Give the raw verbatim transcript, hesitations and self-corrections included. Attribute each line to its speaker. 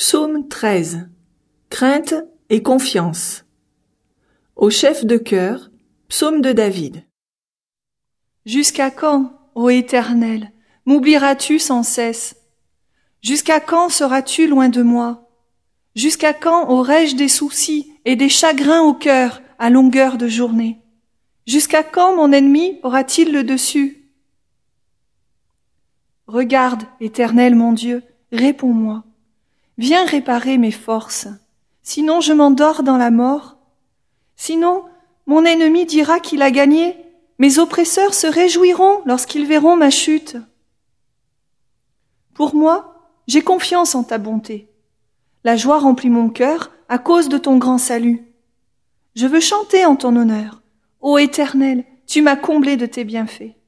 Speaker 1: Psaume treize. Crainte et confiance. Au chef de chœur, psaume de David.
Speaker 2: Jusqu'à quand, ô Éternel, m'oublieras-tu sans cesse? Jusqu'à quand seras-tu loin de moi? Jusqu'à quand aurai-je des soucis et des chagrins au cœur à longueur de journée? Jusqu'à quand mon ennemi aura-t-il le dessus? Regarde, Éternel mon Dieu, réponds-moi. Viens réparer mes forces, sinon je m'endors dans la mort. Sinon, mon ennemi dira qu'il a gagné, mes oppresseurs se réjouiront lorsqu'ils verront ma chute. Pour moi, j'ai confiance en ta bonté. La joie remplit mon cœur à cause de ton grand salut. Je veux chanter en ton honneur. Ô Éternel, tu m'as comblé de tes bienfaits.